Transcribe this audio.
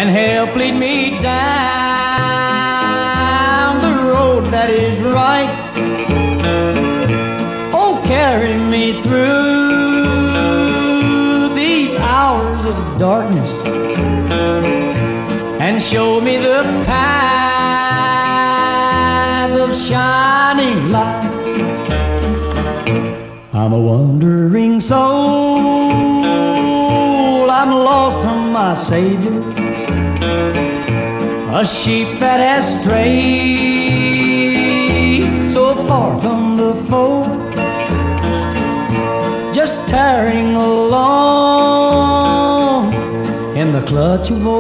and help lead me down the road that is right. Oh, carry me through these hours of darkness and show me the path of shining light. I'm a wandering soul, I'm lost from my Savior, a sheep that has strayed so far from the fold, just tearing along in the clutch of old